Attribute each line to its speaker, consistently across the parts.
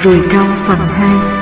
Speaker 1: Ruồi trâu phần 2.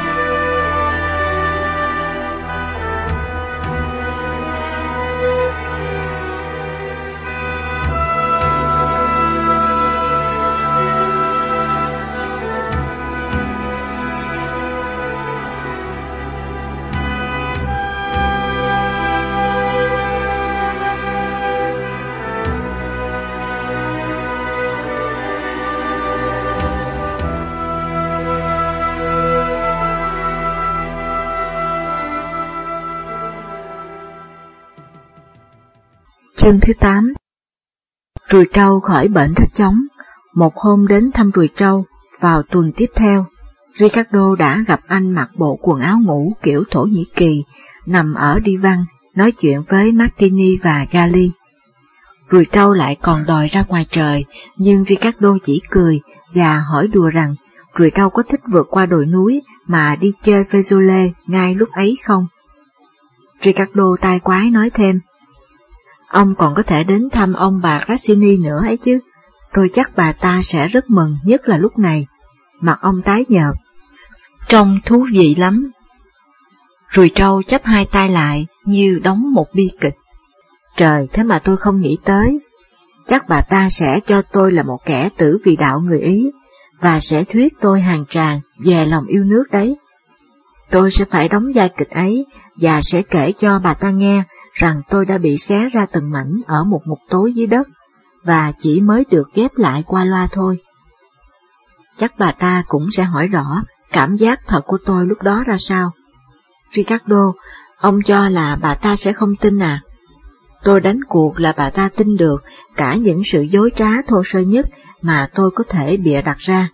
Speaker 1: Chương thứ 8. Ruồi trâu khỏi bệnh rất chóng. Một hôm đến thăm ruồi trâu, vào tuần tiếp theo, Ricardo đã gặp anh mặc bộ quần áo ngủ kiểu Thổ Nhĩ Kỳ, nằm ở đi văn, nói chuyện với Martini và Gali. Ruồi trâu lại còn đòi ra ngoài trời, nhưng Ricardo chỉ cười và hỏi đùa rằng ruồi trâu có thích vượt qua đồi núi mà đi chơi Fezole ngay lúc ấy không? Ricardo tai quái nói thêm: Ông còn có thể đến thăm ông bà Grassini nữa ấy chứ, tôi chắc bà ta sẽ rất mừng, nhất là lúc này. Mặt ông tái nhợt, trông thú vị lắm. Ruồi trâu chắp hai tay lại như đóng một bi kịch. Trời, thế mà tôi không nghĩ tới. Chắc bà ta sẽ cho tôi là một kẻ tử vì đạo người Ý, và sẽ thuyết tôi hàng tràng về lòng yêu nước đấy. Tôi sẽ phải đóng vai kịch ấy, và sẽ kể cho bà ta nghe rằng tôi đã bị xé ra từng mảnh ở một ngục tối dưới đất, và chỉ mới được ghép lại qua loa thôi. Chắc bà ta cũng sẽ hỏi rõ cảm giác thật của tôi lúc đó ra sao. Ricardo, ông cho là bà ta sẽ không tin à? Tôi đánh cuộc là bà ta tin được cả những sự dối trá thô sơ nhất mà tôi có thể bịa đặt ra.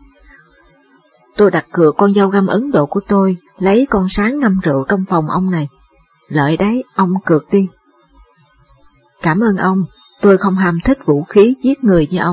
Speaker 1: Tôi đặt cược con dao găm Ấn Độ của tôi lấy con sán ngâm rượu trong phòng ông này. Lợi đấy, ông cược đi. Cảm ơn ông, tôi không ham thích vũ khí giết người như ông.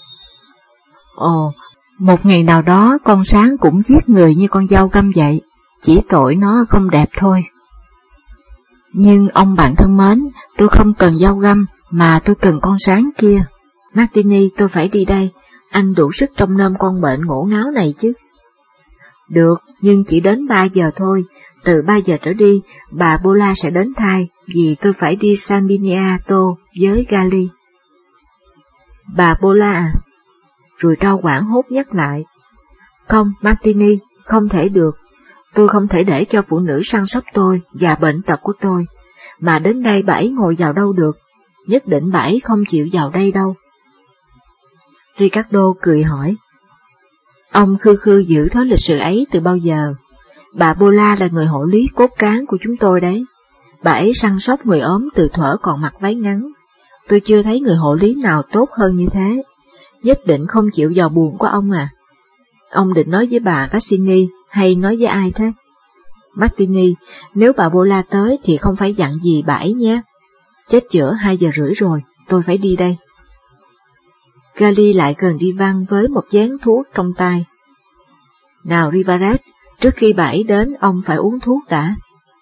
Speaker 1: Ồ, một ngày nào đó con sán cũng giết người như con dao găm vậy, chỉ tội nó không đẹp thôi. Nhưng ông bạn thân mến, tôi không cần dao găm, mà tôi cần con sán kia. Martini, tôi phải đi đây, anh đủ sức trông nom con bệnh ngổ ngáo này chứ. Được, nhưng chỉ đến 3 giờ thôi. Từ 3 giờ trở đi, bà Bola sẽ đến thai, vì tôi phải đi San Miniato với Gali. Bà Bola à? Ruồi trâu hoảng hốt nhắc lại. Không, Martini, không thể được. Tôi không thể để cho phụ nữ săn sóc tôi và bệnh tật của tôi, mà đến đây bà ấy ngồi vào đâu được. Nhất định bà ấy không chịu vào đây đâu. Ricardo cười hỏi. Ông khư giữ thói lịch sự ấy từ bao giờ? Bà Bola là người hộ lý cốt cán của chúng tôi đấy. Bà ấy săn sóc người ốm từ thuở còn mặc váy ngắn. Tôi chưa thấy người hộ lý nào tốt hơn như thế. Nhất định không chịu vào buồng của ông à? Ông định nói với bà Grassini hay nói với ai thế? Martini, nếu bà Bola tới thì không phải dặn gì bà ấy nhé. Chết chữa 2 giờ rưỡi rồi, tôi phải đi đây. Gali lại gần đi văn với một chén thuốc trong tay. Nào Rivaret, trước khi bà ấy đến ông phải uống thuốc đã.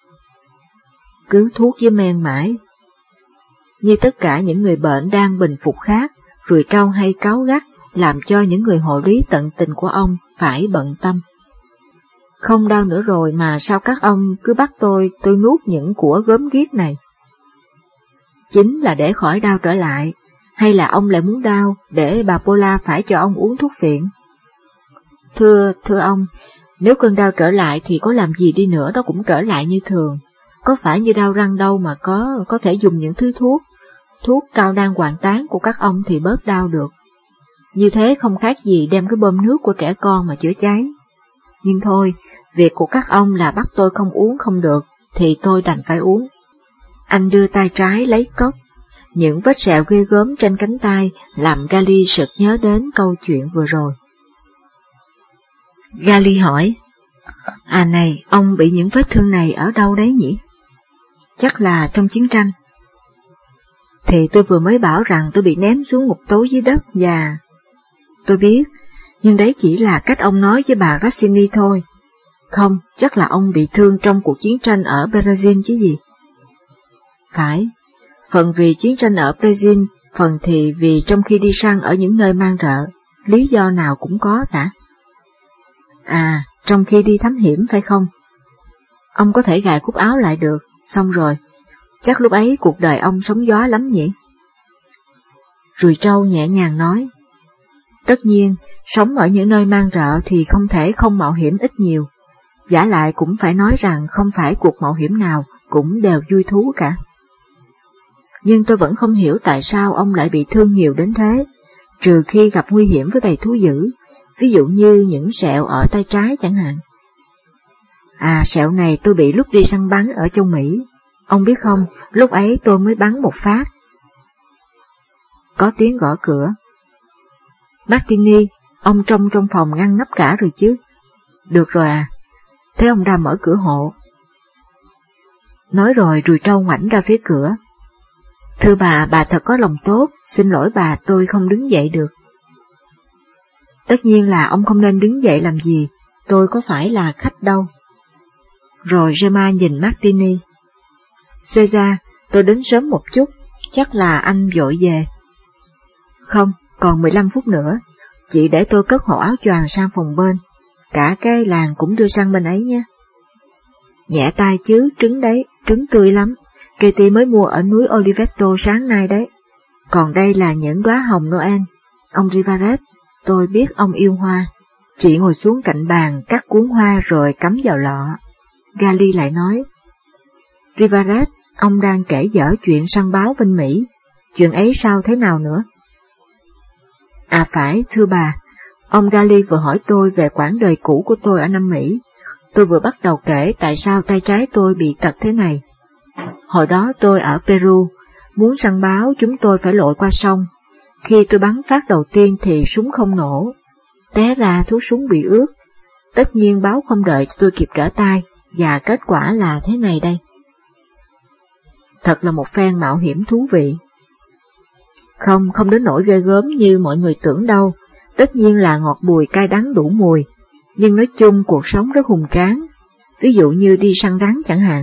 Speaker 1: Cứ thuốc với men mãi. Như tất cả những người bệnh đang bình phục khác, ruồi trâu hay cáu gắt làm cho những người hộ lý tận tình của ông phải bận tâm. Không đau nữa rồi mà sao các ông cứ bắt tôi nuốt những của gớm ghiếc này? Chính là để khỏi đau trở lại, hay là ông lại muốn đau để bà Bola phải cho ông uống thuốc phiện? Thưa ông, nếu cơn đau trở lại thì có làm gì đi nữa nó cũng trở lại như thường. Có phải như đau răng đâu mà có thể dùng những thứ thuốc cao đan hoàng tán của các ông thì bớt đau được. Như thế không khác gì đem cái bơm nước của trẻ con mà chữa cháy. Nhưng thôi, việc của các ông là bắt tôi không uống không được, thì tôi đành phải uống. Anh đưa tay trái lấy cốc. Những vết sẹo ghê gớm trên cánh tay làm Gali sực nhớ đến câu chuyện vừa rồi. Gali hỏi, à này, ông bị những vết thương này ở đâu đấy nhỉ? Chắc là trong chiến tranh. Thì tôi vừa mới bảo rằng tôi bị ném xuống ngục tối dưới đất và... Tôi biết, nhưng đấy chỉ là cách ông nói với bà Grassini thôi. Không, chắc là ông bị thương trong cuộc chiến tranh ở Brazil chứ gì. Phải, phần vì chiến tranh ở Brazil, phần thì vì trong khi đi săn ở những nơi mang rợ, lý do nào cũng có cả. À, trong khi đi thám hiểm phải không? Ông có thể gài cúc áo lại được, xong rồi. Chắc lúc ấy cuộc đời ông sóng gió lắm nhỉ? Ruồi trâu nhẹ nhàng nói. Tất nhiên, sống ở những nơi mang rợ thì không thể không mạo hiểm ít nhiều. Vả lại cũng phải nói rằng không phải cuộc mạo hiểm nào cũng đều vui thú cả. Nhưng tôi vẫn không hiểu tại sao ông lại bị thương nhiều đến thế, trừ khi gặp nguy hiểm với bầy thú dữ, ví dụ như những sẹo ở tay trái chẳng hạn. À, sẹo này tôi bị lúc đi săn bắn ở châu Mỹ. Ông biết không, lúc ấy tôi mới bắn một phát. Có tiếng gõ cửa. Martini, ông trong phòng ngăn nắp cả rồi chứ? Được rồi à. Thế ông ra mở cửa hộ. Nói rồi ruồi trâu ngoảnh ra phía cửa. Thưa bà thật có lòng tốt, xin lỗi bà tôi không đứng dậy được. Tất nhiên là ông không nên đứng dậy làm gì, tôi có phải là khách đâu. Rồi Gemma nhìn Martini. Caesar, tôi đến sớm một chút, chắc là anh vội về. Không, còn 15 phút nữa, chị để tôi cất hộ áo choàng sang phòng bên, cả cái làng cũng đưa sang bên ấy nhé. Nhẹ tay chứ, trứng đấy, trứng tươi lắm, Katie mới mua ở núi Oliveto sáng nay đấy. Còn đây là những đóa hồng Noel. Ông Rivaret, tôi biết ông yêu hoa. Chị ngồi xuống cạnh bàn, cắt cuốn hoa rồi cắm vào lọ. Gali lại nói, Rivaret, ông đang kể dở chuyện săn báo bên Mỹ, chuyện ấy sao thế nào nữa? À phải, thưa bà, ông Gali vừa hỏi tôi về quãng đời cũ của tôi ở Nam Mỹ. Tôi vừa bắt đầu kể tại sao tay trái tôi bị tật thế này. Hồi đó tôi ở Peru, muốn săn báo chúng tôi phải lội qua sông. Khi tôi bắn phát đầu tiên thì súng không nổ, té ra thuốc súng bị ướt. Tất nhiên báo không đợi cho tôi kịp trở tay, và kết quả là thế này đây. Thật là một phen mạo hiểm thú vị. Không đến nỗi ghê gớm như mọi người tưởng đâu, tất nhiên là ngọt bùi cay đắng đủ mùi, nhưng nói chung cuộc sống rất hùng tráng, ví dụ như đi săn rắn chẳng hạn.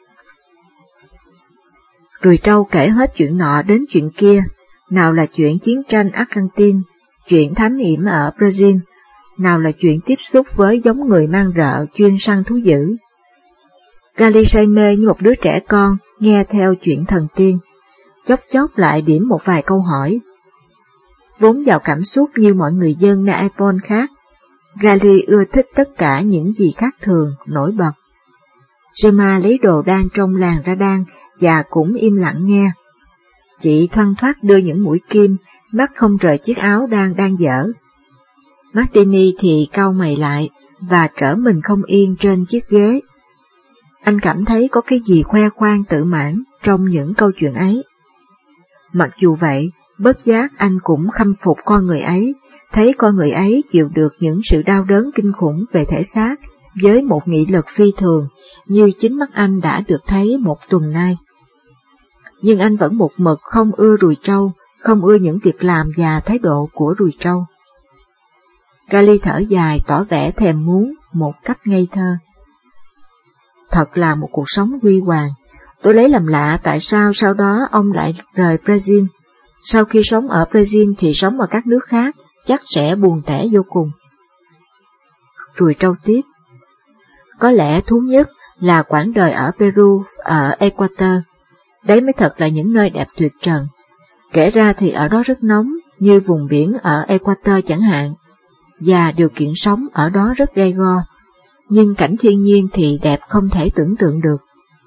Speaker 1: Ruồi trâu kể hết chuyện nọ đến chuyện kia, nào là chuyện chiến tranh Argentine, chuyện thám hiểm ở Brazil, nào là chuyện tiếp xúc với giống người mang rợ chuyên săn thú dữ. Gali say mê như một đứa trẻ con nghe theo chuyện thần tiên, chốc chốc lại điểm một vài câu hỏi. Vốn vào cảm xúc như mọi người dân Naples khác, Gali ưa thích tất cả những gì khác thường, nổi bật. Gemma lấy đồ đan trong làng ra đan và cũng im lặng nghe. Chị thoăn thoắt đưa những mũi kim, mắt không rời chiếc áo đang dở. Martini thì cau mày lại và trở mình không yên trên chiếc ghế. Anh cảm thấy có cái gì khoe khoang tự mãn trong những câu chuyện ấy. Mặc dù vậy, bất giác anh cũng khâm phục con người ấy, thấy con người ấy chịu được những sự đau đớn kinh khủng về thể xác với một nghị lực phi thường như chính mắt anh đã được thấy một tuần nay. Nhưng anh vẫn một mực không ưa ruồi trâu, không ưa những việc làm và thái độ của ruồi trâu. Gali thở dài tỏ vẻ thèm muốn một cách ngây thơ. Thật là một cuộc sống huy hoàng. Tôi lấy làm lạ tại sao sau đó ông lại rời Brazil. Sau khi sống ở Brazil thì sống ở các nước khác, chắc sẽ buồn tẻ vô cùng. Ruồi trâu tiếp. Có lẽ thú nhất là quãng đời ở Peru, ở Ecuador. Đấy mới thật là những nơi đẹp tuyệt trần. Kể ra thì ở đó rất nóng, như vùng biển ở Ecuador chẳng hạn, và điều kiện sống ở đó rất gay go, nhưng cảnh thiên nhiên thì đẹp không thể tưởng tượng được.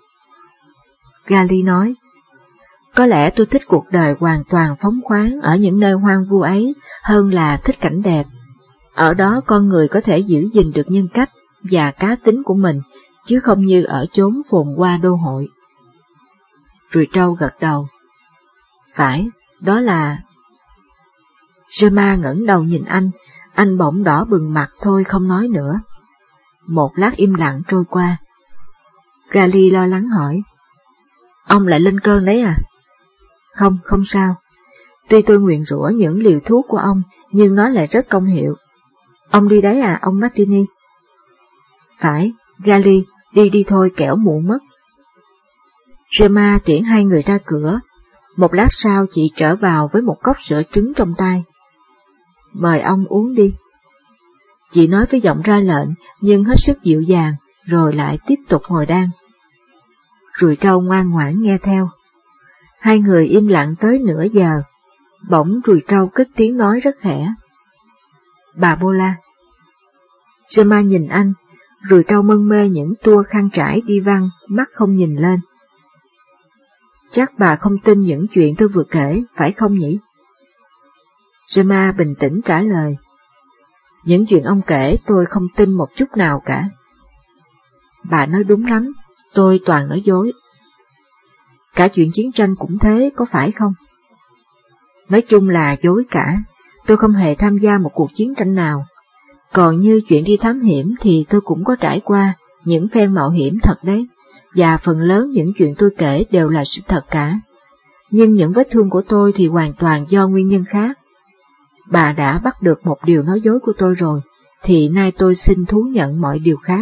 Speaker 1: Gali nói, có lẽ tôi thích cuộc đời hoàn toàn phóng khoáng ở những nơi hoang vu ấy hơn là thích cảnh đẹp. Ở đó con người có thể giữ gìn được nhân cách và cá tính của mình, chứ không như ở chốn phồn hoa đô hội. Ruồi trâu gật đầu. Phải, đó là... Gemma ngẩng đầu nhìn anh bỗng đỏ bừng mặt thôi không nói nữa. Một lát im lặng trôi qua. Gali lo lắng hỏi, ông lại lên cơn đấy à? Không sao. Tuy tôi nguyền rủa những liều thuốc của ông, nhưng nó lại rất công hiệu. Ông đi đấy à, ông Martini? Phải, Gali, đi thôi kẻo muộn mất. Gemma tiễn hai người ra cửa. Một lát sau chị trở vào với một cốc sữa trứng trong tay. Mời ông uống đi. Chị nói với giọng ra lệnh nhưng hết sức dịu dàng, rồi lại tiếp tục ngồi đan. Ruồi trâu ngoan ngoãn nghe theo. Hai người im lặng tới nửa giờ, bỗng ruồi trâu cất tiếng nói rất khẽ. Bà Bola. Gemma nhìn anh, ruồi trâu mân mê những tua khăn trải đi văn, mắt không nhìn lên. Chắc bà không tin những chuyện tôi vừa kể, phải không nhỉ? Gemma bình tĩnh trả lời. Những chuyện ông kể tôi không tin một chút nào cả. Bà nói đúng lắm, tôi toàn nói dối. Cả chuyện chiến tranh cũng thế, có phải không? Nói chung là dối cả, tôi không hề tham gia một cuộc chiến tranh nào. Còn như chuyện đi thám hiểm thì tôi cũng có trải qua những phen mạo hiểm thật đấy, và phần lớn những chuyện tôi kể đều là sự thật cả. Nhưng những vết thương của tôi thì hoàn toàn do nguyên nhân khác. Bà đã bắt được một điều nói dối của tôi rồi, thì nay tôi xin thú nhận mọi điều khác.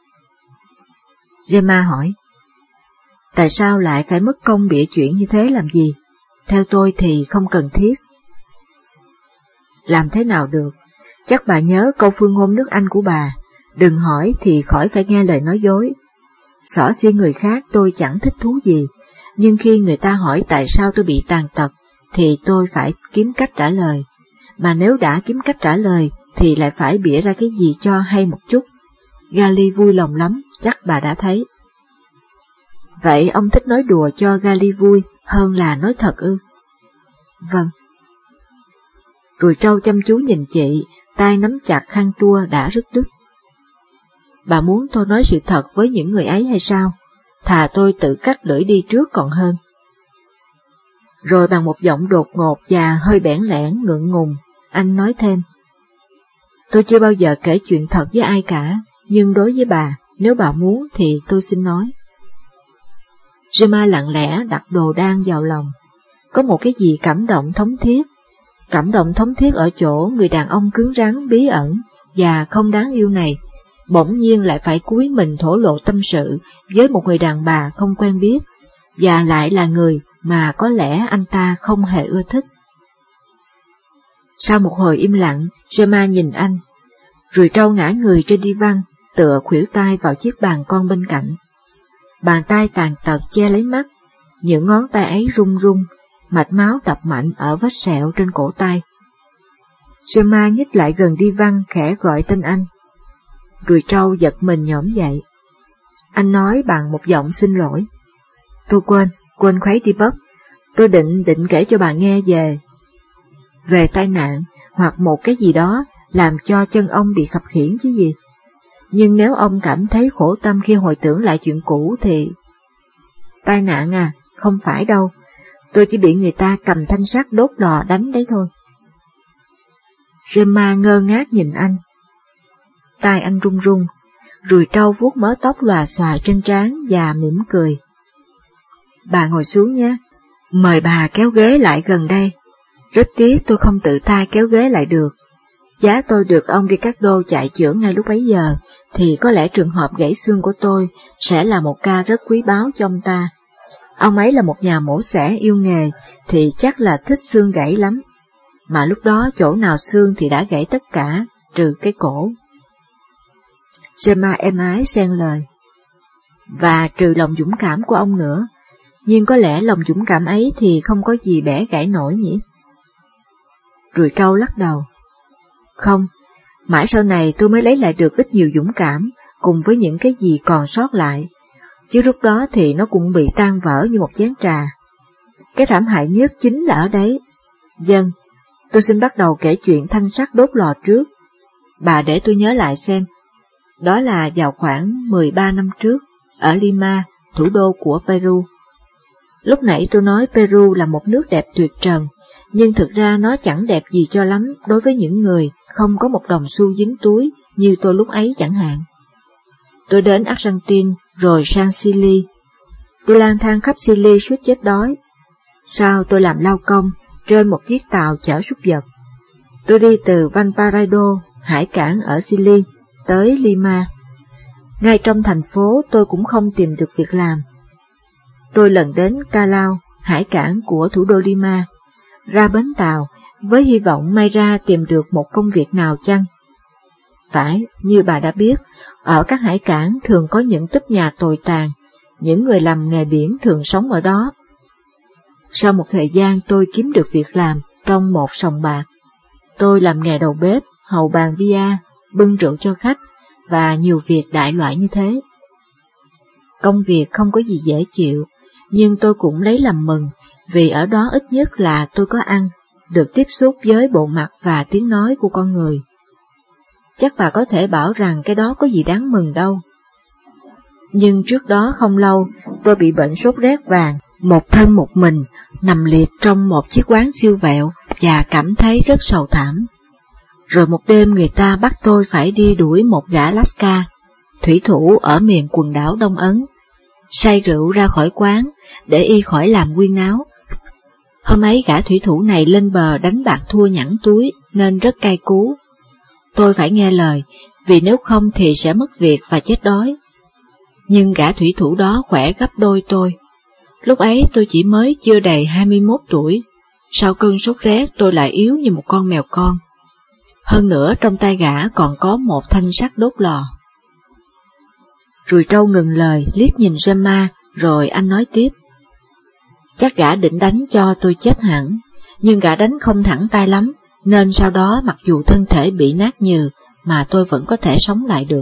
Speaker 1: Gemma hỏi, tại sao lại phải mất công bịa chuyện như thế làm gì? Theo tôi thì không cần thiết. Làm thế nào được? Chắc bà nhớ câu phương ngôn nước Anh của bà, đừng hỏi thì khỏi phải nghe lời nói dối. Xỏ xiên người khác tôi chẳng thích thú gì, nhưng khi người ta hỏi tại sao tôi bị tàn tật, thì tôi phải kiếm cách trả lời. Mà nếu đã kiếm cách trả lời, thì lại phải bịa ra cái gì cho hay một chút. Gali vui lòng lắm, chắc bà đã thấy. Vậy ông thích nói đùa cho Gali vui hơn là nói thật ư? Vâng. Ruồi trâu chăm chú nhìn chị, tay nắm chặt khăn tua đã rứt đứt. Bà muốn tôi nói sự thật với những người ấy hay sao? Thà tôi tự cắt lưỡi đi trước còn hơn. Rồi bằng một giọng đột ngột và hơi bẽn lẽn ngượng ngùng, anh nói thêm. Tôi chưa bao giờ kể chuyện thật với ai cả, nhưng đối với bà, nếu bà muốn thì tôi xin nói. Gemma lặng lẽ đặt đồ đan vào lòng. Có một cái gì cảm động thống thiết. Cảm động thống thiết ở chỗ người đàn ông cứng rắn, bí ẩn và không đáng yêu này, bỗng nhiên lại phải cúi mình thổ lộ tâm sự với một người đàn bà không quen biết, và lại là người mà có lẽ anh ta không hề ưa thích. Sau một hồi im lặng, Gemma nhìn anh. Ruồi trâu ngã người trên đi văn, tựa khuỷu tay vào chiếc bàn con bên cạnh. Bàn tay tàn tật che lấy mắt, những ngón tay ấy run run, mạch máu đập mạnh ở vết sẹo trên cổ tay. Gemma nhích lại gần đi văn khẽ gọi tên anh. Ruồi trâu giật mình nhổm dậy. Anh nói bằng một giọng xin lỗi. Tôi quên khuấy đi bắp. Tôi định kể cho bà nghe về tai nạn hoặc một cái gì đó làm cho chân ông bị khập khiễng chứ gì. Nhưng nếu ông cảm thấy khổ tâm khi hồi tưởng lại chuyện cũ thì... Tai nạn à, không phải đâu. Tôi chỉ bị người ta cầm thanh sắt đốt lò đánh đấy thôi. Gemma ngơ ngác nhìn anh. Tai anh run run, ruồi trâu vuốt mớ tóc lòa xòa trên trán và mỉm cười. Bà ngồi xuống nhé, mời bà kéo ghế lại gần đây. Rất tiếc tôi không tự tay kéo ghế lại được. Giá tôi được ông Ricardo chạy chữa ngay lúc bấy giờ, thì có lẽ trường hợp gãy xương của tôi sẽ là một ca rất quý báu cho ông ta. Ông ấy là một nhà mổ xẻ yêu nghề, thì chắc là thích xương gãy lắm. Mà lúc đó chỗ nào xương thì đã gãy tất cả, trừ cái cổ. Gemma êm ái xen lời. Và trừ lòng dũng cảm của ông nữa, nhưng có lẽ lòng dũng cảm ấy thì không có gì bẻ gãy nổi nhỉ? Ruồi trâu lắc đầu. Không, mãi sau này tôi mới lấy lại được ít nhiều dũng cảm, cùng với những cái gì còn sót lại, chứ lúc đó thì nó cũng bị tan vỡ như một chén trà. Cái thảm hại nhất chính là ở đấy. Vâng, tôi xin bắt đầu kể chuyện thanh sắt đốt lò trước. Bà để tôi nhớ lại xem. Đó là vào khoảng 13 năm trước, ở Lima, thủ đô của Peru. Lúc nãy tôi nói Peru là một nước đẹp tuyệt trần, nhưng thực ra nó chẳng đẹp gì cho lắm đối với những người không có một đồng xu dính túi như tôi lúc ấy chẳng hạn. Tôi đến Argentine rồi sang Chile. Tôi lang thang khắp Chile suốt chết đói. Sau tôi làm lao công trên một chiếc tàu chở súc vật. Tôi đi từ Valparaiso, hải cảng ở Chile, tới Lima. Ngay trong thành phố tôi cũng không tìm được việc làm. Tôi lần đến Callao, hải cảng của thủ đô Lima, ra bến tàu với hy vọng may ra tìm được một công việc nào chăng. Phải, như bà đã biết, ở các hải cảng thường có những túp nhà tồi tàn, những người làm nghề biển thường sống ở đó. Sau một thời gian tôi kiếm được việc làm trong một sòng bạc. Tôi làm nghề đầu bếp, hầu bàn bia, bưng rượu cho khách và nhiều việc đại loại như thế. Công việc không có gì dễ chịu, nhưng tôi cũng lấy làm mừng, vì ở đó ít nhất là tôi có ăn, được tiếp xúc với bộ mặt và tiếng nói của con người. Chắc bà có thể bảo rằng cái đó có gì đáng mừng đâu. Nhưng trước đó không lâu, tôi bị bệnh sốt rét vàng, một thân một mình, nằm liệt trong một chiếc quán siêu vẹo và cảm thấy rất sầu thảm. Rồi một đêm người ta bắt tôi phải đi đuổi một gã Lascar, thủy thủ ở miền quần đảo Đông Ấn, say rượu ra khỏi quán để y khỏi làm quyên náo. Hôm ấy gã thủy thủ này lên bờ đánh bạc thua nhẵn túi nên rất cay cú. Tôi phải nghe lời, vì nếu không thì sẽ mất việc và chết đói. Nhưng gã thủy thủ đó khỏe gấp đôi tôi. Lúc ấy tôi chỉ mới chưa đầy 21 tuổi, sau cơn sốt rét tôi lại yếu như một con mèo con. Hơn nữa trong tay gã còn có một thanh sắt đốt lò. Rùi trâu ngừng lời, liếc nhìn Gemma, rồi anh nói tiếp. Chắc gã định đánh cho tôi chết hẳn, nhưng gã đánh không thẳng tay lắm, nên sau đó mặc dù thân thể bị nát nhừ, mà tôi vẫn có thể sống lại được.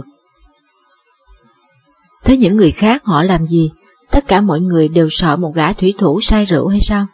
Speaker 1: Thế những người khác họ làm gì? Tất cả mọi người đều sợ một gã thủy thủ say rượu hay sao?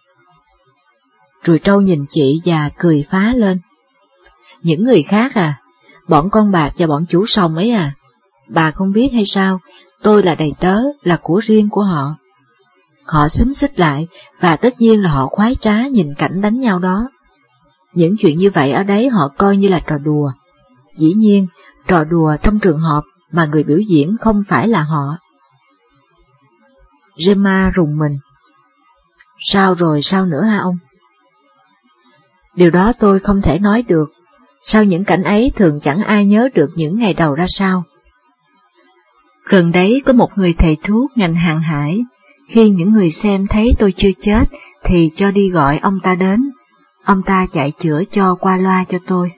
Speaker 1: Rùi trâu nhìn chị và cười phá lên. Những người khác à? Bọn con bạc và bọn chủ sòng ấy à? Bà không biết hay sao? Tôi là đầy tớ, là của riêng của họ. Họ xúm xít lại, và tất nhiên là họ khoái trá nhìn cảnh đánh nhau đó. Những chuyện như vậy ở đấy họ coi như là trò đùa. Dĩ nhiên, trò đùa trong trường hợp mà người biểu diễn không phải là họ. Gemma rùng mình. Sao rồi, sao nữa hả ông? Điều đó tôi không thể nói được. Sau những cảnh ấy thường chẳng ai nhớ được những ngày đầu ra sao. Gần đấy có một người thầy thuốc ngành hàng hải. Khi những người xem thấy tôi chưa chết thì cho đi gọi ông ta đến. Ông ta chạy chữa cho qua loa cho tôi.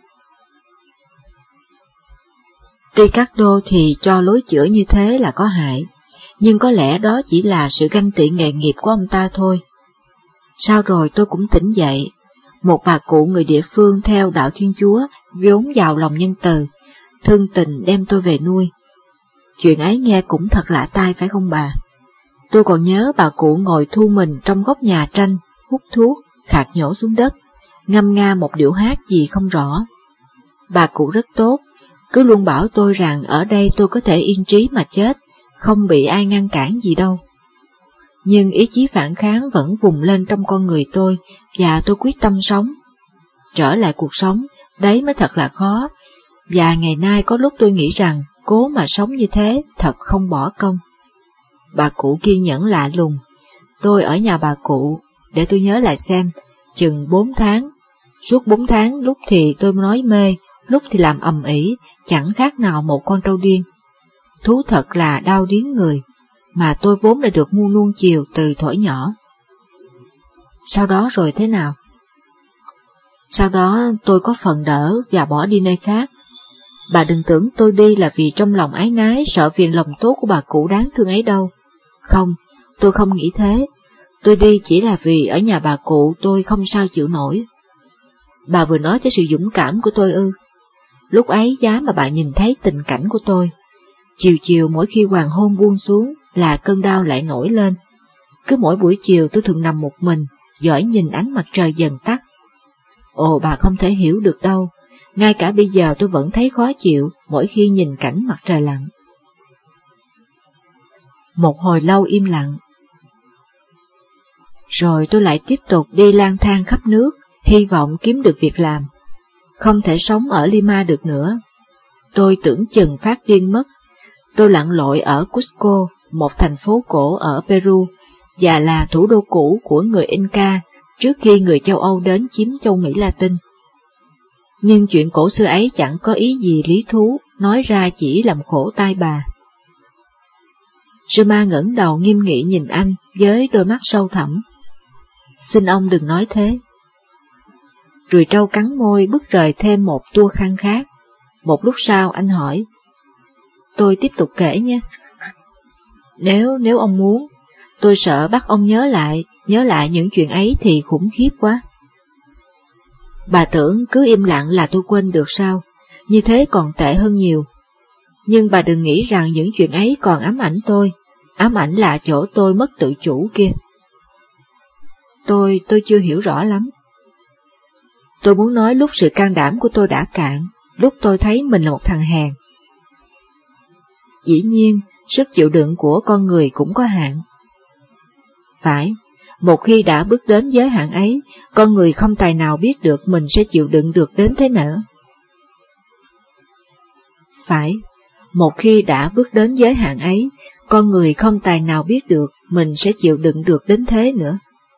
Speaker 1: Ricardo thì cho lối chữa như thế là có hại, nhưng có lẽ đó chỉ là sự ganh tị nghề nghiệp của ông ta thôi. Sau rồi tôi cũng tỉnh dậy, một bà cụ người địa phương theo đạo Thiên Chúa vốn giàu lòng nhân từ, thương tình đem tôi về nuôi. Chuyện ấy nghe cũng thật lạ tai phải không bà? Tôi còn nhớ bà cụ ngồi thu mình trong góc nhà tranh, hút thuốc, khạc nhổ xuống đất, ngâm nga một điệu hát gì không rõ. Bà cụ rất tốt, cứ luôn bảo tôi rằng ở đây tôi có thể yên trí mà chết, không bị ai ngăn cản gì đâu. Nhưng ý chí phản kháng vẫn vùng lên trong con người tôi, và tôi quyết tâm sống. Trở lại cuộc sống, đấy mới thật là khó, và ngày nay có lúc tôi nghĩ rằng cố mà sống như thế thật không bỏ công. Bà cụ kiên nhẫn lạ lùng. Tôi ở nhà bà cụ, để tôi nhớ lại xem, chừng 4 tháng. Suốt 4 tháng lúc thì tôi nói mê, lúc thì làm ầm ĩ, chẳng khác nào một con trâu điên. Thú thật là đau điếng người, mà tôi vốn đã được muôn nuông chiều từ thuở nhỏ. Sau đó rồi thế nào? Sau đó tôi có phần đỡ và bỏ đi nơi khác. Bà đừng tưởng tôi đi là vì trong lòng ái nái sợ phiền lòng tốt của bà cụ đáng thương ấy đâu. Không, tôi không nghĩ thế. Tôi đi chỉ là vì ở nhà bà cụ tôi không sao chịu nổi. Bà vừa nói tới sự dũng cảm của tôi ư? Lúc ấy giá mà bà nhìn thấy tình cảnh của tôi. Chiều chiều mỗi khi hoàng hôn buông xuống là cơn đau lại nổi lên. Cứ mỗi buổi chiều tôi thường nằm một mình, dõi nhìn ánh mặt trời dần tắt. Ồ, bà không thể hiểu được đâu. Ngay cả bây giờ tôi vẫn thấy khó chịu mỗi khi nhìn cảnh mặt trời lặn. Một hồi lâu im lặng. Rồi tôi lại tiếp tục đi lang thang khắp nước, hy vọng kiếm được việc làm. Không thể sống ở Lima được nữa. Tôi tưởng chừng phát điên mất. Tôi lặn lội ở Cusco, một thành phố cổ ở Peru, và là thủ đô cũ của người Inca trước khi người châu Âu đến chiếm châu Mỹ Latin. Nhưng chuyện cổ xưa ấy chẳng có ý gì lý thú, nói ra chỉ làm khổ tai bà. Gemma ngẩng đầu nghiêm nghị nhìn anh với đôi mắt sâu thẳm. Xin ông đừng nói thế. Rùi trâu cắn môi bước rời thêm một tua khăn khác. Một lúc sau anh hỏi, tôi tiếp tục kể nhé. Nếu ông muốn, tôi sợ bắt ông nhớ lại những chuyện ấy thì khủng khiếp quá. Bà tưởng cứ im lặng là tôi quên được sao, như thế còn tệ hơn nhiều. Nhưng bà đừng nghĩ rằng những chuyện ấy còn ám ảnh tôi, ám ảnh là chỗ tôi mất tự chủ kia. Tôi chưa hiểu rõ lắm. Tôi muốn nói lúc sự can đảm của tôi đã cạn, lúc tôi thấy mình là một thằng hèn. Dĩ nhiên, sức chịu đựng của con người cũng có hạn. Phải, một khi đã bước đến giới hạn ấy, con người không tài nào biết được mình sẽ chịu đựng được đến thế nào. Phải, một khi đã bước đến giới hạn ấy, con người không tài nào biết được mình sẽ chịu đựng được đến thế nữa.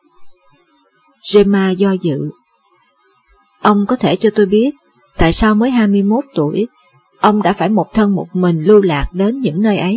Speaker 1: Gemma do dự. Ông có thể cho tôi biết, tại sao mới 21 tuổi, ông đã phải một thân một mình lưu lạc đến những nơi ấy?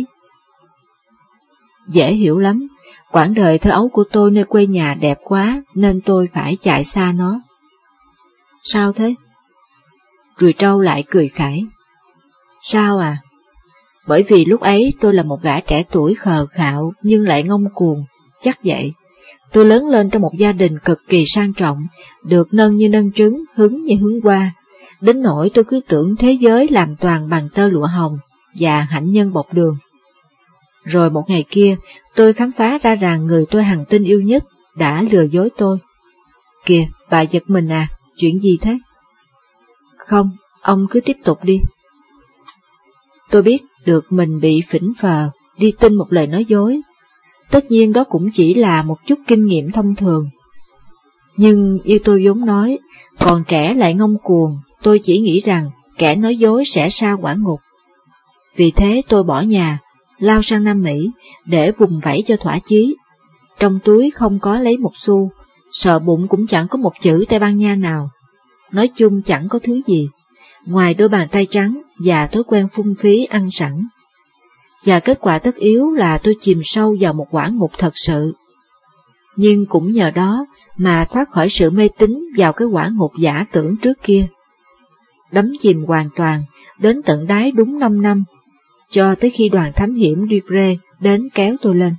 Speaker 1: Dễ hiểu lắm, quãng đời thơ ấu của tôi nơi quê nhà đẹp quá nên tôi phải chạy xa nó. Sao thế? Rùi trâu lại cười khải. Sao à? Bởi vì lúc ấy tôi là một gã trẻ tuổi khờ khạo nhưng lại ngông cuồng, chắc vậy. Tôi lớn lên trong một gia đình cực kỳ sang trọng, được nâng như nâng trứng, hứng như hứng hoa, đến nỗi tôi cứ tưởng thế giới làm toàn bằng tơ lụa hồng và hạnh nhân bọc đường. Rồi một ngày kia, tôi khám phá ra rằng người tôi hằng tin yêu nhất đã lừa dối tôi. Kìa, bà giật mình à, chuyện gì thế? Không, ông cứ tiếp tục đi. Tôi biết được mình bị phỉnh phờ, đi tin một lời nói dối. Tất nhiên đó cũng chỉ là một chút kinh nghiệm thông thường. Nhưng như tôi vốn nói, còn trẻ lại ngông cuồng, tôi chỉ nghĩ rằng kẻ nói dối sẽ sa quả ngục. Vì thế tôi bỏ nhà, lao sang Nam Mỹ, để vùng vẫy cho thỏa chí. Trong túi không có lấy một xu, sờ bụng cũng chẳng có một chữ Tây Ban Nha nào. Nói chung chẳng có thứ gì, ngoài đôi bàn tay trắng và thói quen phung phí ăn sẵn. Và kết quả tất yếu là tôi chìm sâu vào một quả ngục thật sự. Nhưng cũng nhờ đó mà thoát khỏi sự mê tín vào cái quả ngục giả tưởng trước kia. Đắm chìm hoàn toàn, đến tận đáy đúng 5 năm, cho tới khi đoàn thám hiểm Dupré đến kéo tôi lên.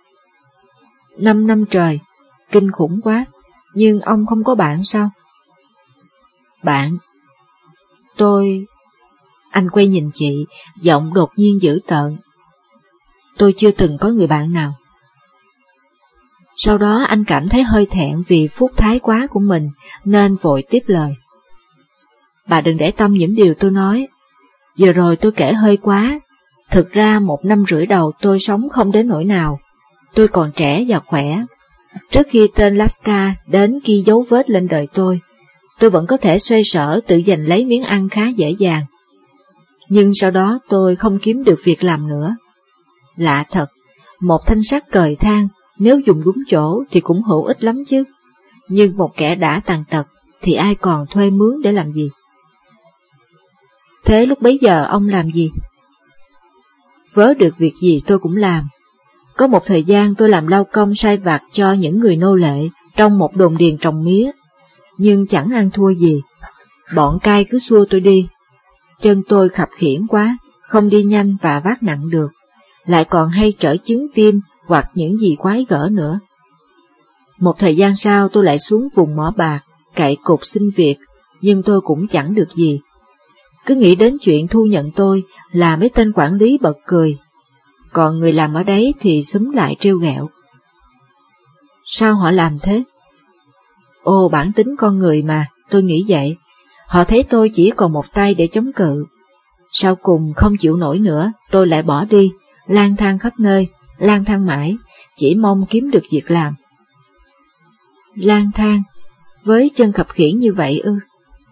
Speaker 1: 5 năm trời, kinh khủng quá, nhưng ông không có bạn sao? Bạn? Tôi... Anh quay nhìn chị, giọng đột nhiên dữ tợn. Tôi chưa từng có người bạn nào. Sau đó anh cảm thấy hơi thẹn vì phúc thái quá của mình, nên vội tiếp lời. Bà đừng để tâm những điều tôi nói. Vừa rồi tôi kể hơi quá. Thực ra 1 năm rưỡi đầu tôi sống không đến nỗi nào. Tôi còn trẻ và khỏe. Trước khi tên Laska đến ghi dấu vết lên đời tôi vẫn có thể xoay sở tự giành lấy miếng ăn khá dễ dàng. Nhưng sau đó tôi không kiếm được việc làm nữa. Lạ thật, một thanh sắt cời than, nếu dùng đúng chỗ thì cũng hữu ích lắm chứ. Nhưng một kẻ đã tàn tật thì ai còn thuê mướn để làm gì? Thế lúc bấy giờ ông làm gì? Vớ được việc gì tôi cũng làm. Có một thời gian tôi làm lao công sai vặt cho những người nô lệ trong một đồn điền trồng mía, nhưng chẳng ăn thua gì. Bọn cai cứ xua tôi đi. Chân tôi khập khiễng quá, không đi nhanh và vác nặng được, lại còn hay trở chứng viêm hoặc những gì quái gở nữa. Một thời gian sau tôi lại xuống vùng mỏ bạc, cậy cục xin việc, nhưng tôi cũng chẳng được gì. Cứ nghĩ đến chuyện thu nhận tôi là mấy tên quản lý bật cười, còn người làm ở đấy thì xúm lại trêu ghẹo. Sao họ làm thế? Ồ, bản tính con người mà, tôi nghĩ vậy. Họ thấy tôi chỉ còn một tay để chống cự. Sau cùng không chịu nổi nữa, tôi lại bỏ đi, lang thang khắp nơi, lang thang mãi, chỉ mong kiếm được việc làm. Lang thang, với chân khập khiễng như vậy ư?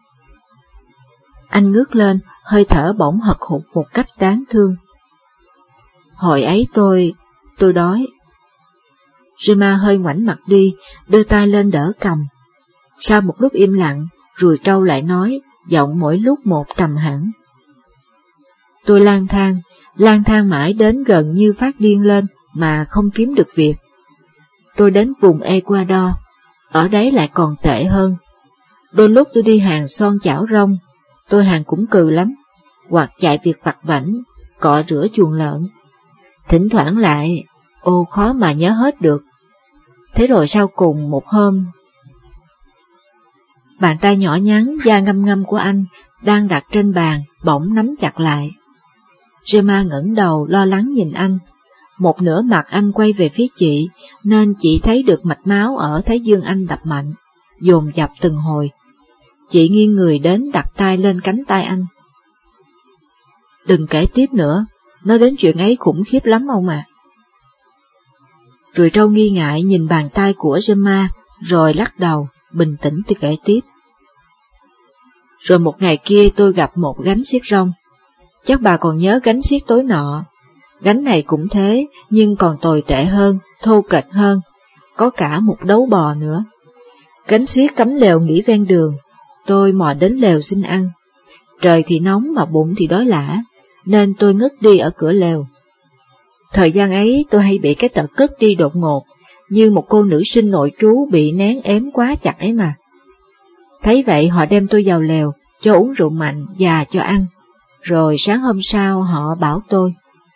Speaker 1: Anh ngước lên, hơi thở bỗng hật hụt một cách đáng thương. Hồi ấy tôi đói. Gemma hơi ngoảnh mặt đi, đưa tay lên đỡ cằm. Sau một lúc im lặng, Rùi trâu lại nói, giọng mỗi lúc một trầm hẳn. Tôi lang thang mãi đến gần như phát điên lên mà không kiếm được việc. Tôi đến vùng Ecuador, ở đấy lại còn tệ hơn. Đôi lúc tôi đi hàng son chảo rong, tôi hàng cũng cừ lắm, hoặc chạy việc vặt vãnh, cọ rửa chuồng lợn. Thỉnh thoảng lại, khó mà nhớ hết được. Thế rồi sau cùng một hôm, bàn tay nhỏ nhắn da ngâm ngâm của anh đang đặt trên bàn bỗng nắm chặt lại. Gemma ngẩng đầu lo lắng nhìn anh. Một nửa mặt anh quay về phía chị, nên chị thấy được mạch máu ở thái dương anh đập mạnh, dồn dập từng hồi. Chị nghiêng người đến đặt tay lên cánh tay anh. Đừng kể tiếp nữa, nói đến chuyện ấy khủng khiếp lắm ông à. Rùi trâu nghi ngại nhìn bàn tay của Gemma, rồi lắc đầu, bình tĩnh thì kể tiếp. Rồi một ngày kia tôi gặp một gánh xiết rong. Chắc bà còn nhớ gánh xiết tối nọ. Gánh này cũng thế, nhưng còn tồi tệ hơn, thô kệch hơn, có cả một đấu bò nữa. Gánh xiết cắm lều nghỉ ven đường, tôi mò đến lều xin ăn. Trời thì nóng mà bụng thì đói lả, nên tôi ngất đi ở cửa lều. Thời gian ấy tôi hay bị cái tật cất đi đột ngột, như một cô nữ sinh nội trú bị nén ém quá chặt ấy mà. Thấy vậy họ đem tôi vào lều, cho uống rượu mạnh và cho ăn, rồi sáng hôm sau họ bảo tôi.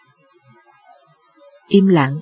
Speaker 1: Im lặng.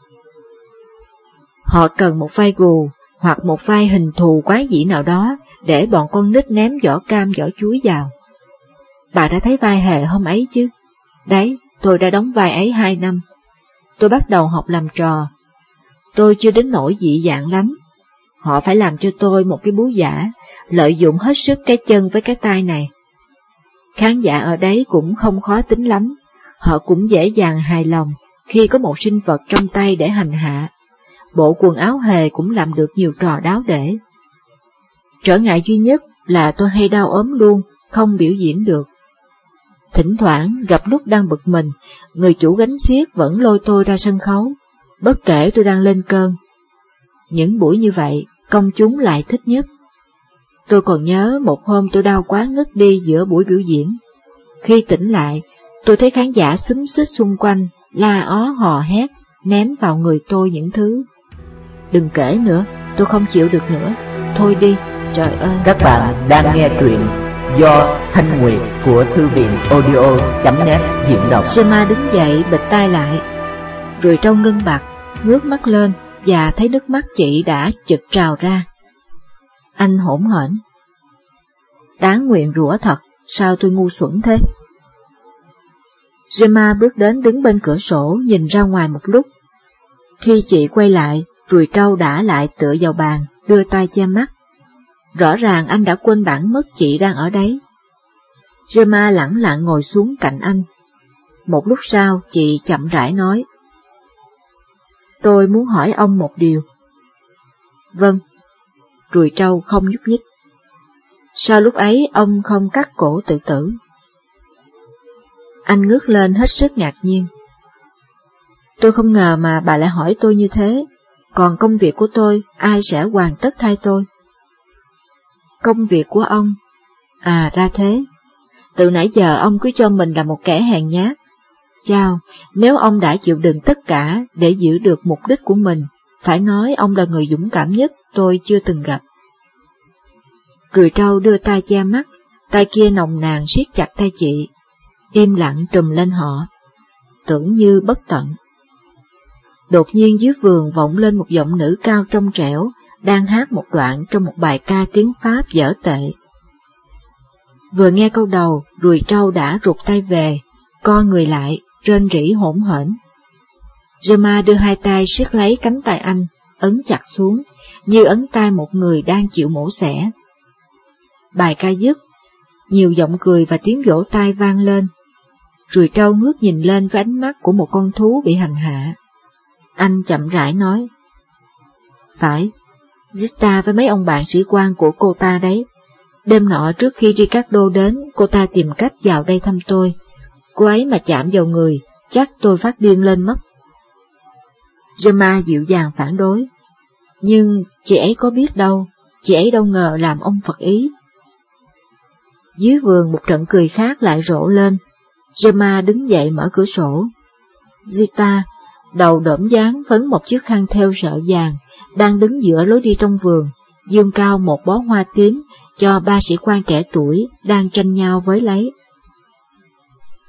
Speaker 1: Họ cần một vai gù, hoặc một vai hình thù quái dị nào đó, để bọn con nít ném vỏ cam vỏ chuối vào. Bà đã thấy vai Hề hôm ấy chứ? Đấy, tôi đã đóng vai ấy 2 năm. Tôi bắt đầu học làm trò. Tôi chưa đến nỗi dị dạng lắm. Họ phải làm cho tôi một cái bú giả, lợi dụng hết sức cái chân với cái tay này. Khán giả ở đấy cũng không khó tính lắm, họ cũng dễ dàng hài lòng khi có một sinh vật trong tay để hành hạ. Bộ quần áo Hề cũng làm được nhiều trò đáo để. Trở ngại duy nhất là tôi hay đau ốm luôn, không biểu diễn được. Thỉnh thoảng gặp lúc đang bực mình, người chủ gánh xiết vẫn lôi tôi ra sân khấu, bất kể tôi đang lên cơn. Những buổi như vậy, công chúng lại thích nhất. Tôi còn nhớ một hôm tôi đau quá ngất đi giữa buổi biểu diễn. Khi tỉnh lại, tôi thấy khán giả xúm xít xung quanh, la ó hò hét, ném vào người tôi những thứ. Đừng kể nữa, tôi không chịu được nữa. Thôi đi, trời ơi.
Speaker 2: Các bạn đang nghe truyện do Thanh Nguyệt của Thư viện audio.net diễn đọc.
Speaker 1: Gemma đứng dậy bịt tai lại, rồi trâu ngưng bặt, ngước mắt lên và thấy nước mắt chị đã chực trào ra. Anh hỗn hển. Đáng nguyền rủa thật, sao tôi ngu xuẩn thế? Gemma bước đến đứng bên cửa sổ nhìn ra ngoài một lúc. Khi chị quay lại, Rùi trâu đã lại tựa vào bàn, đưa tay che mắt. Rõ ràng anh đã quên bản mất chị đang ở đấy. Gemma lẳng lặng ngồi xuống cạnh anh. Một lúc sau, chị chậm rãi nói. Tôi muốn hỏi ông một điều. Vâng. Rùi trâu không nhúc nhích. Sao lúc ấy ông không cắt cổ tự tử? Anh ngước lên hết sức ngạc nhiên. Tôi không ngờ mà bà lại hỏi tôi như thế. Còn công việc của tôi, ai sẽ hoàn tất thay tôi? Công việc của ông? À ra thế. Từ nãy giờ ông cứ cho mình là một kẻ hèn nhát. Chao, nếu ông đã chịu đựng tất cả để giữ được mục đích của mình, phải nói ông là người dũng cảm nhất tôi chưa từng gặp. Rùi trâu đưa tay che mắt, tay kia nồng nàn siết chặt tay chị, im lặng trùm lên họ, tưởng như bất tận. Đột nhiên dưới vườn vọng lên một giọng nữ cao trong trẻo, đang hát một đoạn trong một bài ca tiếng Pháp dở tệ. Vừa nghe câu đầu, Rùi trâu đã rụt tay về, co người lại, rên rỉ hỗn hển. Gemma đưa hai tay siết lấy cánh tay anh, ấn chặt xuống, như ấn tay một người đang chịu mổ xẻ. Bài ca dứt, nhiều giọng cười và tiếng vỗ tay vang lên. Rùi trâu ngước nhìn lên với ánh mắt của một con thú bị hành hạ. Anh chậm rãi nói. Phải, Zita với mấy ông bạn sĩ quan của cô ta đấy. Đêm nọ trước khi Ricardo đến, cô ta tìm cách vào đây thăm tôi. Cô ấy mà chạm vào người, chắc tôi phát điên lên mất. Gemma dịu dàng phản đối. Nhưng chị ấy có biết đâu, chị ấy đâu ngờ làm ông phật ý. Dưới vườn một trận cười khác lại rộ lên. Gemma đứng dậy mở cửa sổ. Zita, đầu đỡm dáng phấn một chiếc khăn thêu sợi vàng, đang đứng giữa lối đi trong vườn, giương cao một bó hoa tím cho ba sĩ quan trẻ tuổi đang tranh nhau với lấy.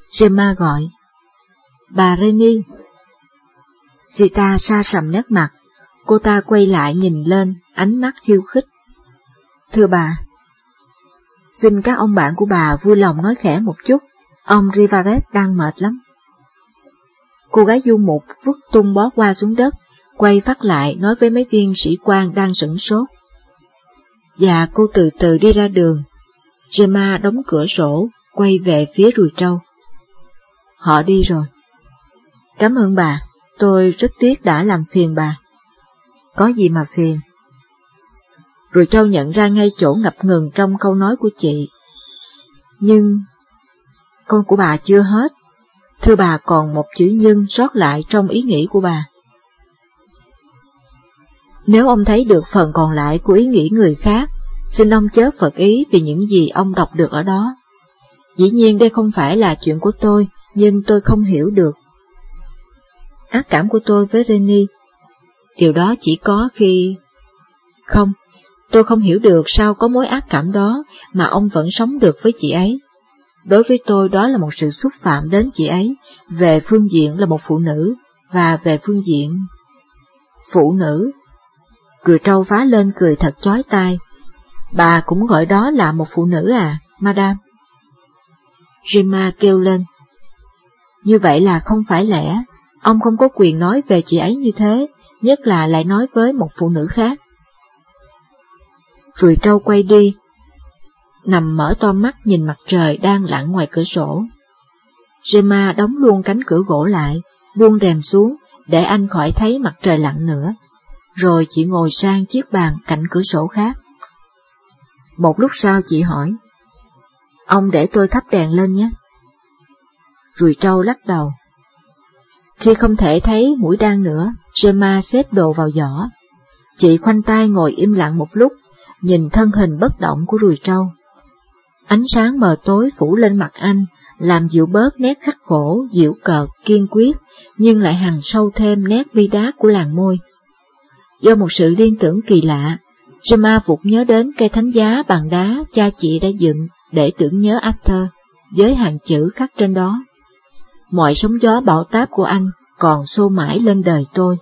Speaker 1: Gemma gọi, bà Rennie. Zita sa sầm nét mặt, cô ta quay lại nhìn lên, ánh mắt khiêu khích. Thưa bà, xin các ông bạn của bà vui lòng nói khẽ một chút, ông Rivares đang mệt lắm. Cô gái du mục vứt tung bó hoa xuống đất, quay phát lại nói với mấy viên sĩ quan đang sửng sốt. Và cô từ từ đi ra đường. Gemma đóng cửa sổ, quay về phía Rùi Trâu. Họ đi rồi. Cảm ơn bà, tôi rất tiếc đã làm phiền bà. Có gì mà phiền? Rùi Trâu nhận ra ngay chỗ ngập ngừng trong câu nói của chị. Nhưng, con của bà chưa hết. Thưa bà, còn một chữ nhưng sót lại trong ý nghĩ của bà. Nếu ông thấy được phần còn lại của ý nghĩ người khác, xin ông chớ phật ý vì những gì ông đọc được ở đó. Dĩ nhiên đây không phải là chuyện của tôi, nhưng tôi không hiểu được. Ác cảm của tôi với Rennie, điều đó chỉ có khi... Không, tôi không hiểu được sao có mối ác cảm đó mà ông vẫn sống được với chị ấy. Đối với tôi đó là một sự xúc phạm đến chị ấy, về phương diện là một phụ nữ, và về phương diện... Phụ nữ? Rùi Trâu phá lên cười thật chói tai. Bà cũng gọi đó là một phụ nữ à, madame? Gemma kêu lên. Như vậy là không phải lẽ, ông không có quyền nói về chị ấy như thế, nhất là lại nói với một phụ nữ khác. Rùi Trâu quay đi, nằm mở to mắt nhìn mặt trời đang lặn ngoài cửa sổ. Gemma đóng luôn cánh cửa gỗ lại, buông rèm xuống để anh khỏi thấy mặt trời lặn nữa, rồi chị ngồi sang chiếc bàn cạnh cửa sổ khác. Một lúc sau chị hỏi, ông để tôi thắp đèn lên nhé. Rùi Trâu lắc đầu. Khi không thể thấy mũi đan nữa, Gemma xếp đồ vào giỏ. Chị khoanh tay ngồi im lặng một lúc, nhìn thân hình bất động của Rùi Trâu. Ánh sáng mờ tối phủ lên mặt anh, làm dịu bớt nét khắc khổ, giễu cợt, kiên quyết, nhưng lại hằn sâu thêm nét bi đát của làn môi. Do một sự liên tưởng kỳ lạ, Gemma vụt nhớ đến cây thánh giá bằng đá cha chị đã dựng để tưởng nhớ Arthur, với hàng chữ khắc trên đó. Mọi sóng gió bão táp của anh còn xô mãi lên đời tôi.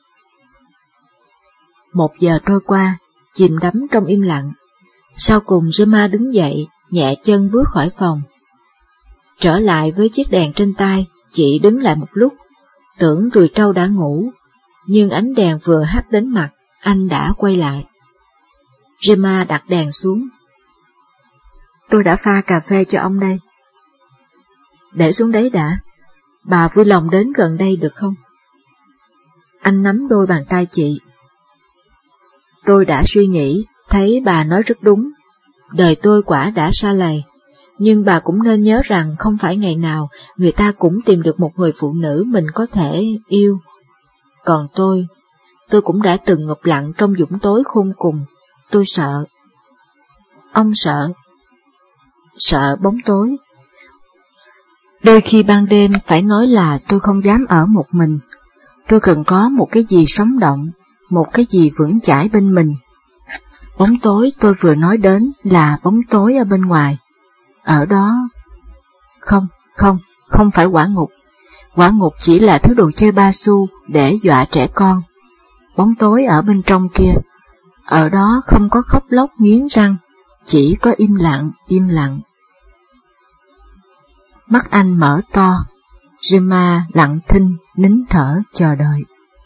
Speaker 1: 1 giờ trôi qua, chìm đắm trong im lặng. Sau cùng Gemma đứng dậy, nhẹ chân bước khỏi phòng. Trở lại với chiếc đèn trên tay, chị đứng lại một lúc, tưởng Rùi Trâu đã ngủ, nhưng ánh đèn vừa hắt đến mặt, anh đã quay lại. Gemma đặt đèn xuống. Tôi đã pha cà phê cho ông đây. Để xuống đấy đã, bà vui lòng đến gần đây được không? Anh nắm đôi bàn tay chị. Tôi đã suy nghĩ, thấy bà nói rất đúng, đời tôi quả đã sa lầy, nhưng bà cũng nên nhớ rằng không phải ngày nào người ta cũng tìm được một người phụ nữ mình có thể yêu. Còn tôi cũng đã từng ngụp lặn trong dũng tối khôn cùng, tôi sợ. Ông sợ? Sợ bóng tối. Đôi khi ban đêm phải nói là tôi không dám ở một mình, tôi cần có một cái gì sống động, một cái gì vững chãi bên mình. Bóng tối tôi vừa nói đến là bóng tối ở bên ngoài. Ở đó... Không phải quả ngục. Quả ngục chỉ là thứ đồ chơi ba xu để dọa trẻ con. Bóng tối ở bên trong kia. Ở đó không có khóc lóc nghiến răng, chỉ có im lặng. Mắt anh mở to, Gemma lặng thinh, nín thở chờ đợi.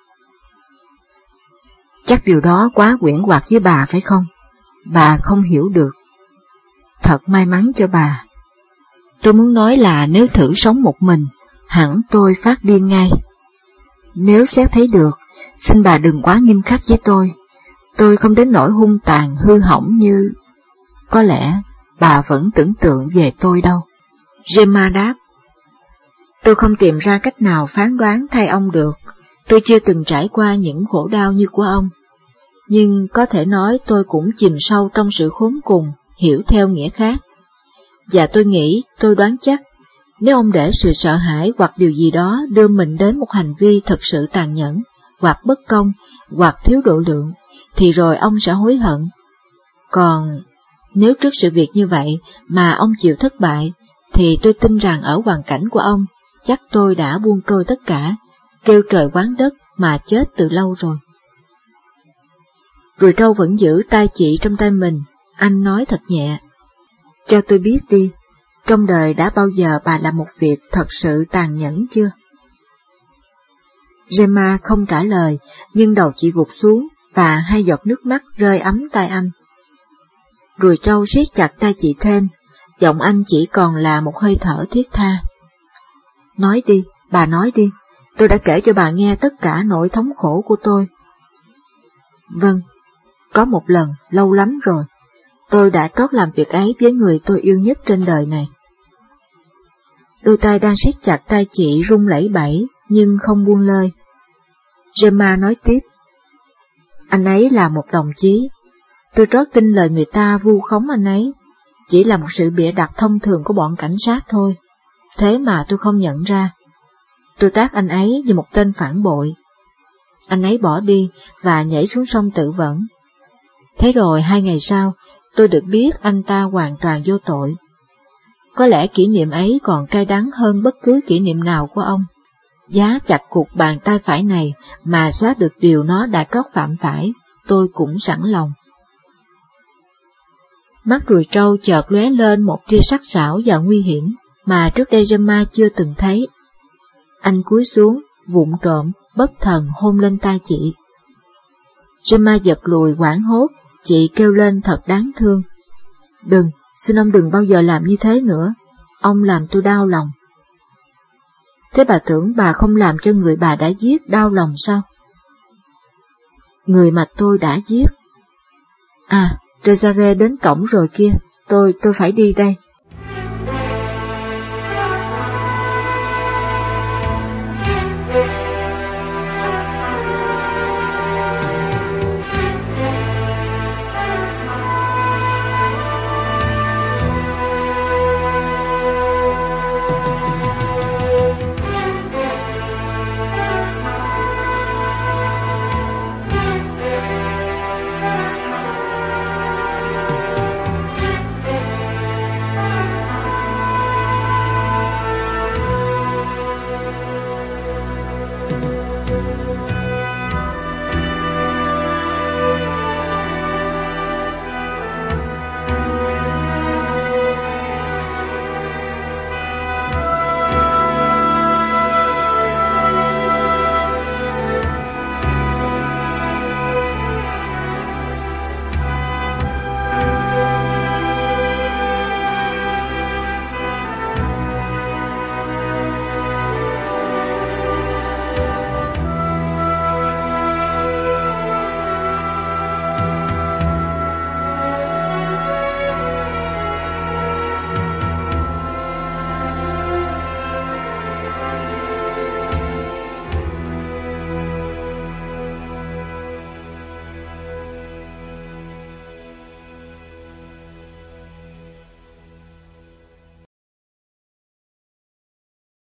Speaker 1: Chắc điều đó quá quyển hoặc với bà phải không? Bà không hiểu được. Thật may mắn cho bà. Tôi muốn nói là nếu thử sống một mình, hẳn tôi phát điên ngay. Nếu xét thấy được, xin bà đừng quá nghiêm khắc với tôi. Tôi không đến nỗi hung tàn, hư hỏng như... Có lẽ bà vẫn tưởng tượng về tôi đâu. Gemma đáp. Tôi không tìm ra cách nào phán đoán thay ông được. Tôi chưa từng trải qua những khổ đau như của ông. Nhưng có thể nói tôi cũng chìm sâu trong sự khốn cùng, hiểu theo nghĩa khác. Và tôi nghĩ, tôi đoán chắc, nếu ông để sự sợ hãi hoặc điều gì đó đưa mình đến một hành vi thật sự tàn nhẫn, hoặc bất công, hoặc thiếu độ lượng, thì rồi ông sẽ hối hận. Còn nếu trước sự việc như vậy mà ông chịu thất bại, thì tôi tin rằng ở hoàn cảnh của ông, chắc tôi đã buông trôi tất cả, kêu trời quán đất mà chết từ lâu rồi. Ruồi trâu vẫn giữ tay chị trong tay mình, anh nói thật nhẹ. Cho tôi biết đi, trong đời đã bao giờ bà làm một việc thật sự tàn nhẫn chưa? Gemma không trả lời, nhưng đầu chị gục xuống và 2 giọt nước mắt rơi ấm tay anh. Ruồi trâu siết chặt tay chị thêm, giọng anh chỉ còn là một hơi thở thiết tha. Nói đi, bà nói đi, tôi đã kể cho bà nghe tất cả nỗi thống khổ của tôi. Vâng, có một lần, lâu lắm rồi, tôi đã trót làm việc ấy với người tôi yêu nhất trên đời này. Đôi tay đang siết chặt tay chị run lẩy bẩy, nhưng không buông lơi. Gemma nói tiếp. Anh ấy là một đồng chí. Tôi trót tin lời người ta vu khống anh ấy. Chỉ là một sự bịa đặt thông thường của bọn cảnh sát thôi. Thế mà tôi không nhận ra. Tôi tát anh ấy như một tên phản bội. Anh ấy bỏ đi và nhảy xuống sông tự vẫn. Thế rồi 2 ngày sau, tôi được biết anh ta hoàn toàn vô tội. Có lẽ kỷ niệm ấy còn cay đắng hơn bất cứ kỷ niệm nào của ông. Giá chặt cục bàn tay phải này mà xóa được điều nó đã trót phạm phải, tôi cũng sẵn lòng. Mắt ruồi trâu chợt lóe lên một tia sắc sảo và nguy hiểm mà trước đây Gemma chưa từng thấy. Anh cúi xuống, vụng trộm, bất thần hôn lên tay chị. Gemma giật lùi hoảng hốt, chị kêu lên thật đáng thương. Đừng, xin ông đừng bao giờ làm như thế nữa, ông làm tôi đau lòng. Thế bà tưởng bà không làm cho người bà đã giết đau lòng sao? Người mà tôi đã giết. À, Cesare đến cổng rồi kia, tôi phải đi đây.